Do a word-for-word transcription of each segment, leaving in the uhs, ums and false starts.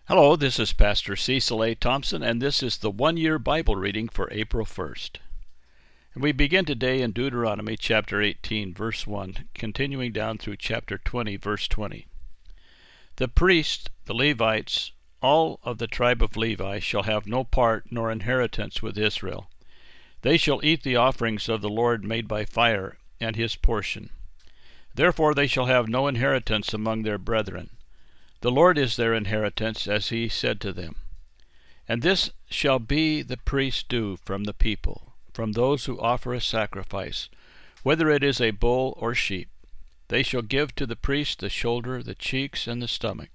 Hello, this is Pastor Cecil A. Thompson, and this is the one-year Bible reading for April first. And we begin today in Deuteronomy chapter eighteen, verse one, continuing down through chapter twenty, verse twenty. The priests, the Levites, all of the tribe of Levi, shall have no part nor inheritance with Israel. They shall eat the offerings of the Lord made by fire, and his portion. Therefore they shall have no inheritance among their brethren. The Lord is their inheritance, as he said to them. And this shall be the priest's due from the people, from those who offer a sacrifice, whether it is a bull or sheep. They shall give to the priest the shoulder, the cheeks, and the stomach,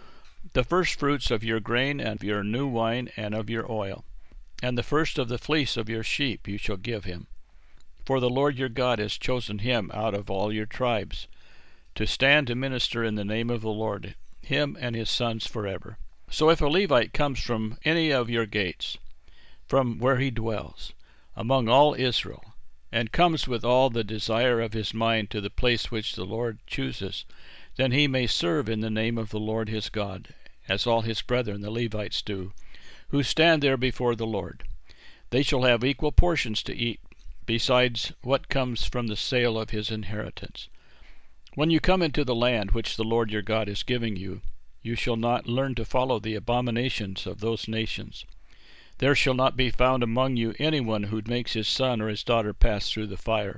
the first fruits of your grain and of your new wine and of your oil, and the first of the fleece of your sheep you shall give him. For the Lord your God has chosen him out of all your tribes, to stand to minister in the name of the Lord, him and his sons forever. So if a Levite comes from any of your gates, from where he dwells, among all Israel, and comes with all the desire of his mind to the place which the Lord chooses, then he may serve in the name of the Lord his God, as all his brethren the Levites do, who stand there before the Lord. They shall have equal portions to eat, besides what comes from the sale of his inheritance. When you come into the land which the Lord your God is giving you, you shall not learn to follow the abominations of those nations. There shall not be found among you anyone who makes his son or his daughter pass through the fire,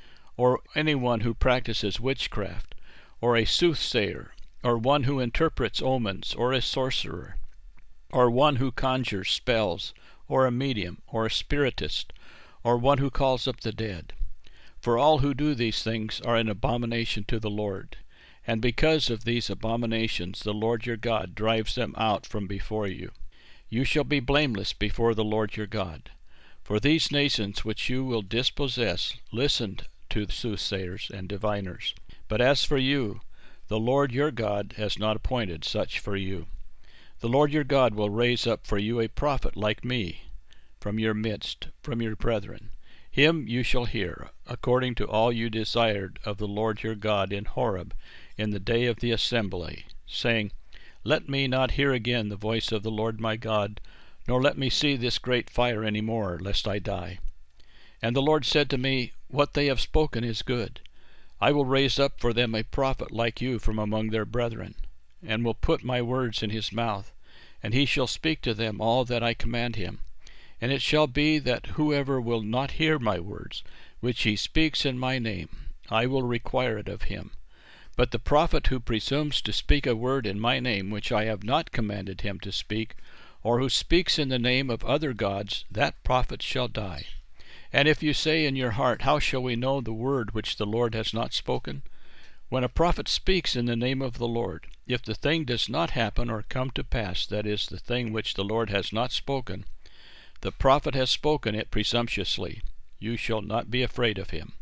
or anyone who practices witchcraft, or a soothsayer, or one who interprets omens, or a sorcerer, or one who conjures spells, or a medium, or a spiritist, or one who calls up the dead. For all who do these things are an abomination to the Lord, and because of these abominations the Lord your God drives them out from before you. You shall be blameless before the Lord your God. For these nations which you will dispossess listened to soothsayers and diviners. But as for you, the Lord your God has not appointed such for you. The Lord your God will raise up for you a prophet like me, from your midst, from your brethren. Him you shall hear, according to all you desired of the Lord your God in Horeb, in the day of the assembly, saying, Let me not hear again the voice of the Lord my God, nor let me see this great fire any more, lest I die. And the Lord said to me, What they have spoken is good. I will raise up for them a prophet like you from among their brethren, and will put my words in his mouth, and he shall speak to them all that I command him. And it shall be that whoever will not hear my words, which he speaks in my name, I will require it of him. But the prophet who presumes to speak a word in my name which I have not commanded him to speak, or who speaks in the name of other gods, that prophet shall die. And if you say in your heart, How shall we know the word which the Lord has not spoken? When a prophet speaks in the name of the Lord, if the thing does not happen or come to pass, that is, the thing which the Lord has not spoken, the prophet has spoken it presumptuously. You shall not be afraid of him.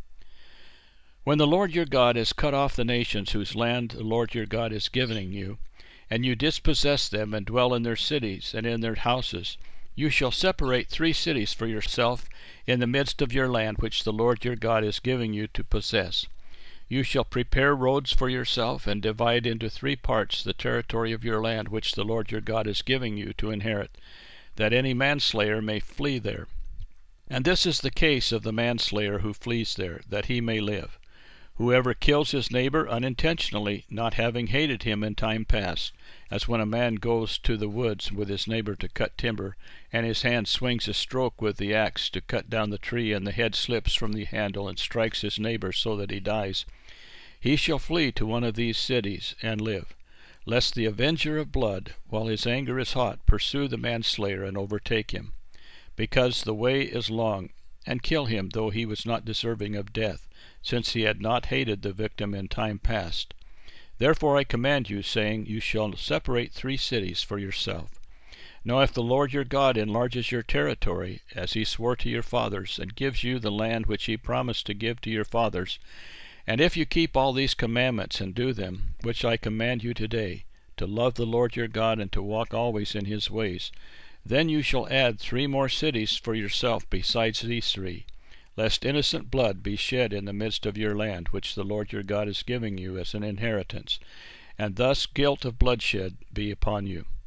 When the Lord your God has cut off the nations whose land the Lord your God is giving you, and you dispossess them and dwell in their cities and in their houses, you shall separate three cities for yourself in the midst of your land which the Lord your God is giving you to possess. You shall prepare roads for yourself, and divide into three parts the territory of your land which the Lord your God is giving you to inherit, that any manslayer may flee there. And this is the case of the manslayer who flees there, that he may live. Whoever kills his neighbor unintentionally, not having hated him in time past, as when a man goes to the woods with his neighbor to cut timber, and his hand swings a stroke with the axe to cut down the tree, and the head slips from the handle and strikes his neighbor so that he dies, he shall flee to one of these cities and live, lest the avenger of blood, while his anger is hot, pursue the manslayer and overtake him, because the way is long, and kill him, though he was not deserving of death, since he had not hated the victim in time past. Therefore I command you, saying, You shall separate three cities for yourself. Now if the Lord your God enlarges your territory, as he swore to your fathers, and gives you the land which he promised to give to your fathers, and if you keep all these commandments and do them, which I command you today, to love the Lord your God and to walk always in his ways, then you shall add three more cities for yourself besides these three, lest innocent blood be shed in the midst of your land, which the Lord your God is giving you as an inheritance, and thus guilt of bloodshed be upon you.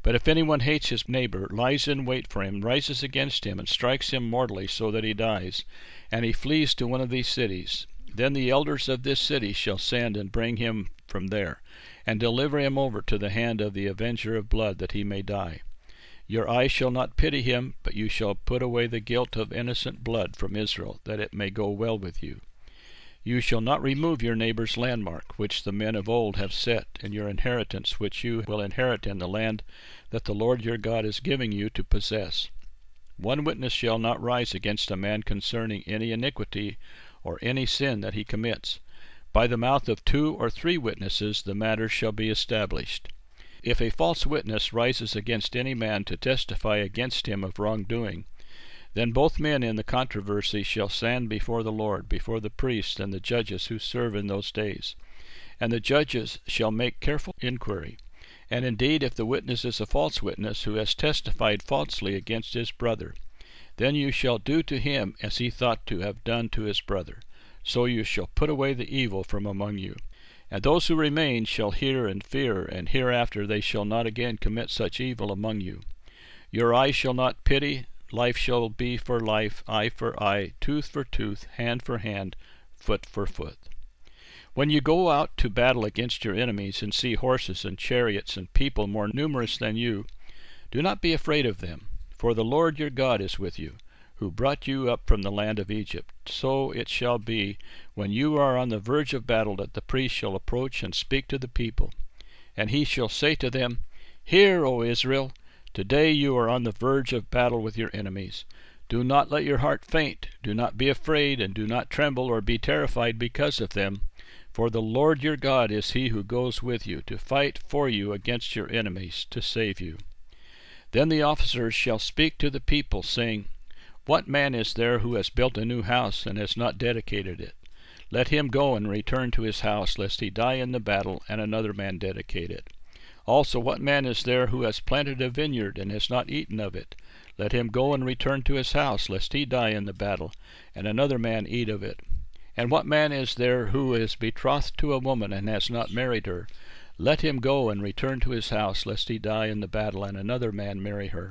But if anyone hates his neighbor, lies in wait for him, rises against him, and strikes him mortally so that he dies, and he flees to one of these cities, then the elders of this city shall send and bring him from there, and deliver him over to the hand of the avenger of blood, that he may die. Your eye shall not pity him, but you shall put away the guilt of innocent blood from Israel, that it may go well with you. You shall not remove your neighbor's landmark, which the men of old have set, in your inheritance which you will inherit in the land that the Lord your God is giving you to possess. One witness shall not rise against a man concerning any iniquity or any sin that he commits. By the mouth of two or three witnesses the matter shall be established. If a false witness rises against any man to testify against him of wrongdoing, then both men in the controversy shall stand before the Lord, before the priests and the judges who serve in those days. And the judges shall make careful inquiry. And indeed, if the witness is a false witness, who has testified falsely against his brother, then you shall do to him as he thought to have done to his brother. So you shall put away the evil from among you. And those who remain shall hear and fear, and hereafter they shall not again commit such evil among you. Your eye shall not pity. Life shall be for life, eye for eye, tooth for tooth, hand for hand, foot for foot. When you go out to battle against your enemies, and see horses and chariots and people more numerous than you, do not be afraid of them, for the Lord your God is with you, who brought you up from the land of Egypt. So it shall be, when you are on the verge of battle, that the priest shall approach and speak to the people. And he shall say to them, Hear, O Israel, today you are on the verge of battle with your enemies. Do not let your heart faint. Do not be afraid, and do not tremble or be terrified because of them. For the Lord your God is he who goes with you, to fight for you against your enemies, to save you. Then the officers shall speak to the people, saying, What man is there who has built a new house, and has not dedicated it? Let him go and return to his house, lest he die in the battle, and another man dedicate it. Also, what man is there who has planted a vineyard, and has not eaten of it? Let him go and return to his house, lest he die in the battle, and another man eat of it. And what man is there who is betrothed to a woman, and has not married her? Let him go and return to his house, lest he die in the battle, and another man marry her.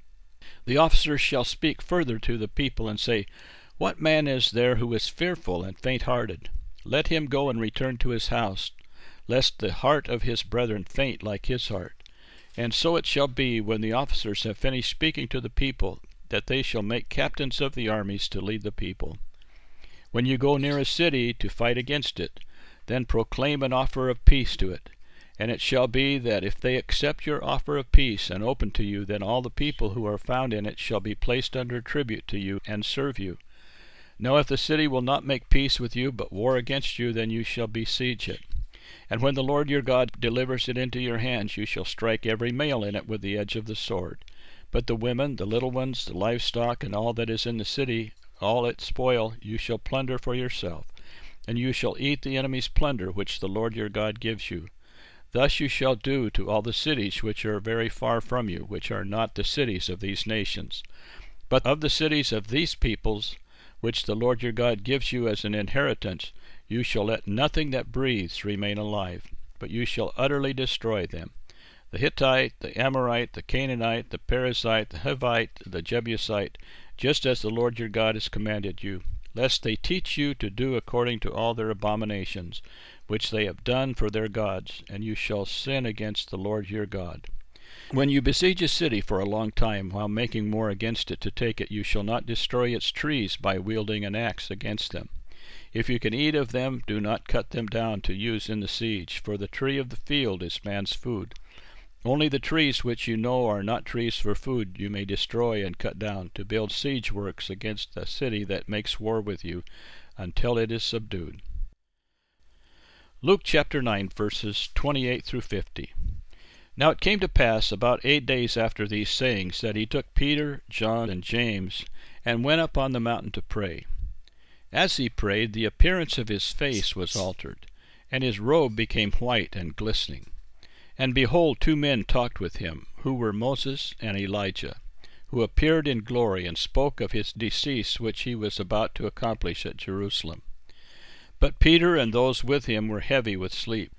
The officers shall speak further to the people, and say, What man is there who is fearful and faint-hearted? Let him go and return to his house, lest the heart of his brethren faint like his heart. And so it shall be, when the officers have finished speaking to the people, that they shall make captains of the armies to lead the people. When you go near a city to fight against it, then proclaim an offer of peace to it. And it shall be that if they accept your offer of peace and open to you, then all the people who are found in it shall be placed under tribute to you and serve you. Now if the city will not make peace with you, but war against you, then you shall besiege it. And when the Lord your God delivers it into your hands, you shall strike every male in it with the edge of the sword. But the women, the little ones, the livestock, and all that is in the city, all its spoil, you shall plunder for yourself. And you shall eat the enemy's plunder which the Lord your God gives you. Thus you shall do to all the cities which are very far from you, which are not the cities of these nations. But of the cities of these peoples, which the Lord your God gives you as an inheritance, you shall let nothing that breathes remain alive, but you shall utterly destroy them. The Hittite, the Amorite, the Canaanite, the Perizzite, the Hivite, the Jebusite, just as the Lord your God has commanded you, lest they teach you to do according to all their abominations, which they have done for their gods, and you shall sin against the Lord your God. When you besiege a city for a long time, while making war against it to take it, you shall not destroy its trees by wielding an axe against them. If you can eat of them, do not cut them down to use in the siege, for the tree of the field is man's food. Only the trees which you know are not trees for food you may destroy and cut down, to build siege works against the city that makes war with you, until it is subdued. Luke chapter nine, verses twenty-eight through fifty. Now it came to pass about eight days after these sayings, that he took Peter, John, and James, and went up on the mountain to pray. As he prayed, the appearance of his face was altered, and his robe became white and glistening. And behold, two men talked with him, who were Moses and Elijah, who appeared in glory, and spoke of his decease which he was about to accomplish at Jerusalem. But Peter and those with him were heavy with sleep.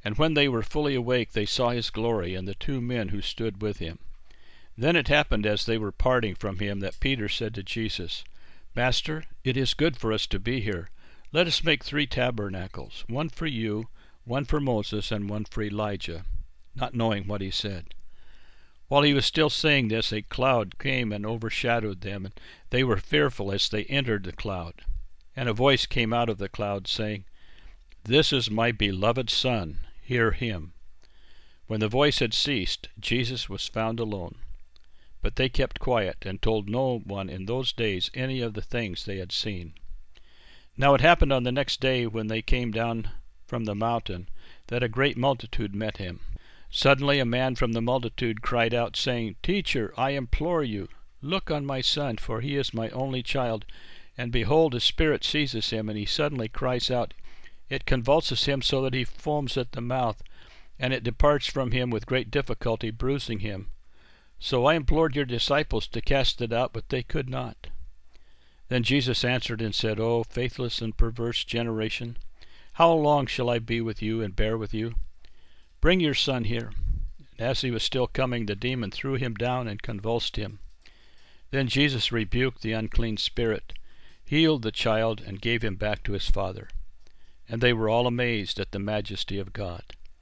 And when they were fully awake, they saw his glory, and the two men who stood with him. Then it happened, as they were parting from him, that Peter said to Jesus, Master, it is good for us to be here. Let us make three tabernacles, one for you, one for Moses, and one for Elijah, not knowing what he said. While he was still saying this, a cloud came and overshadowed them, and they were fearful as they entered the cloud. And a voice came out of the cloud, saying, This is my beloved Son, hear him. When the voice had ceased, Jesus was found alone. But they kept quiet, and told no one in those days any of the things they had seen. Now it happened on the next day, when they came down from the mountain, that a great multitude met him. Suddenly a man from the multitude cried out, saying, Teacher, I implore you, look on my son, for he is my only child. And behold, a spirit seizes him, and he suddenly cries out. It convulses him so that he foams at the mouth, and it departs from him with great difficulty, bruising him. So I implored your disciples to cast it out, but they could not. Then Jesus answered and said, O faithless and perverse generation, how long shall I be with you and bear with you? Bring your son here. And as he was still coming, the demon threw him down and convulsed him. Then Jesus rebuked the unclean spirit, healed the child, and gave him back to his father. And they were all amazed at the majesty of God.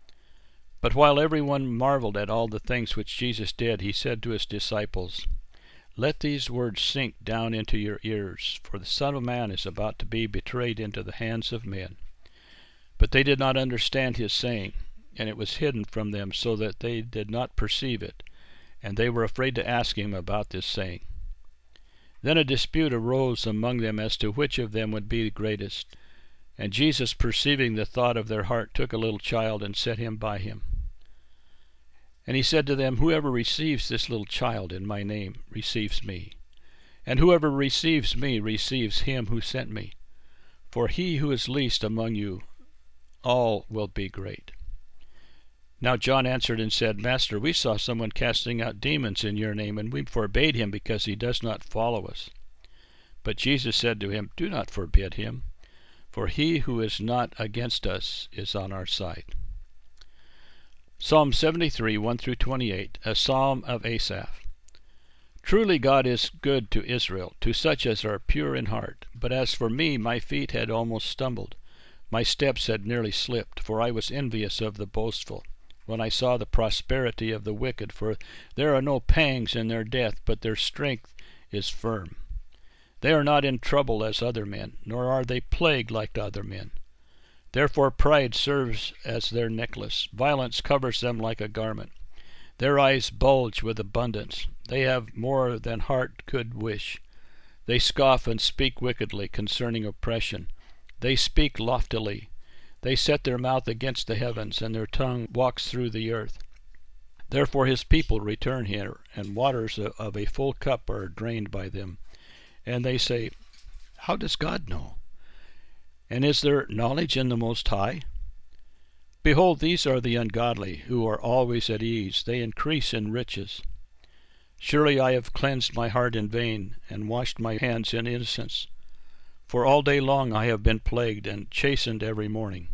But while everyone marveled at all the things which Jesus did, he said to his disciples, Let these words sink down into your ears, for the Son of Man is about to be betrayed into the hands of men. But they did not understand his saying, and it was hidden from them, so that they did not perceive it, and they were afraid to ask him about this saying. Then a dispute arose among them as to which of them would be the greatest. And Jesus, perceiving the thought of their heart, took a little child and set him by him. And he said to them, Whoever receives this little child in my name receives me, and whoever receives me receives him who sent me. For he who is least among you all will be great. Now John answered and said, Master, we saw someone casting out demons in your name, and we forbade him because he does not follow us. But Jesus said to him, Do not forbid him, for he who is not against us is on our side. Psalm seventy-three, one through twenty-eight, a psalm of Asaph. Truly God is good to Israel, to such as are pure in heart. But as for me, my feet had almost stumbled. My steps had nearly slipped, for I was envious of the boastful, when I saw the prosperity of the wicked. For there are no pangs in their death, but their strength is firm. They are not in trouble as other men, nor are they plagued like other men. Therefore pride serves as their necklace. Violence covers them like a garment. Their eyes bulge with abundance. They have more than heart could wish. They scoff and speak wickedly concerning oppression. They speak loftily. They set their mouth against the heavens, and their tongue walks through the earth. Therefore his people return here, and waters of a full cup are drained by them. And they say, How does God know? And is there knowledge in the Most High? Behold, these are the ungodly, who are always at ease. They increase in riches. Surely I have cleansed my heart in vain, and washed my hands in innocence. For all day long I have been plagued, and chastened every morning.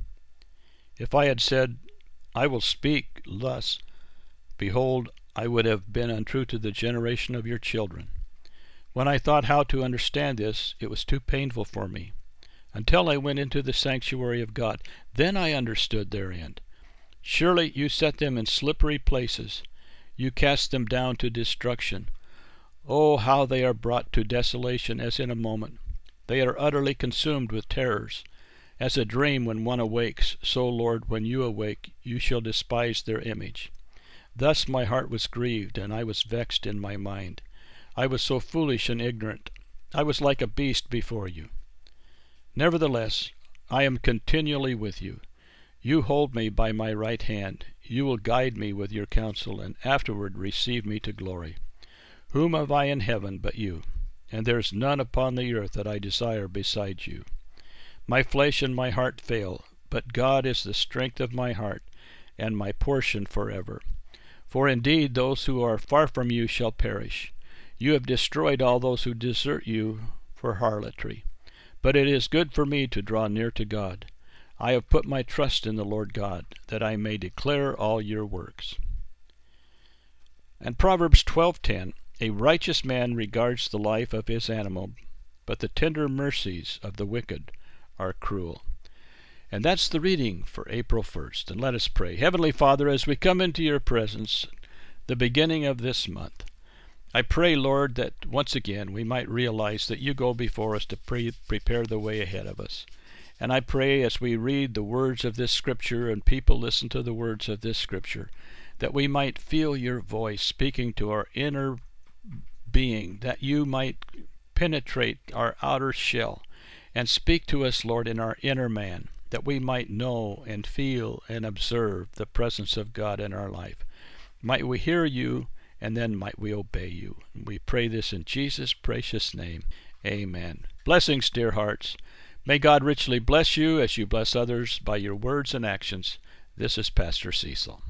If I had said, I will speak thus, behold, I would have been untrue to the generation of your children. When I thought how to understand this, it was too painful for me. Until I went into the sanctuary of God, then I understood their end. Surely you set them in slippery places. You cast them down to destruction. Oh, how they are brought to desolation as in a moment. They are utterly consumed with terrors. As a dream when one awakes, so, Lord, when you awake, you shall despise their image. Thus my heart was grieved, and I was vexed in my mind. I was so foolish and ignorant. I was like a beast before you. Nevertheless, I am continually with you. You hold me by my right hand. You will guide me with your counsel, and afterward receive me to glory. Whom have I in heaven but you? And there is none upon the earth that I desire beside you. My flesh and my heart fail, but God is the strength of my heart, and my portion forever. For indeed those who are far from you shall perish. You have destroyed all those who desert you for harlotry. But it is good for me to draw near to God. I have put my trust in the Lord God, that I may declare all your works. And Proverbs twelve ten, a righteous man regards the life of his animal, but the tender mercies of the wicked are cruel. And that's the reading for April first. And let us pray. Heavenly Father, as we come into your presence, the beginning of this month, I pray, Lord, that once again we might realize that you go before us to pre- prepare the way ahead of us. And I pray as we read the words of this scripture and people listen to the words of this scripture, that we might feel your voice speaking to our inner being, that you might penetrate our outer shell and speak to us, Lord, in our inner man, that we might know and feel and observe the presence of God in our life. Might we hear you, and then might we obey you. And we pray this in Jesus' precious name. Amen. Blessings, dear hearts. May God richly bless you as you bless others by your words and actions. This is Pastor Cecil.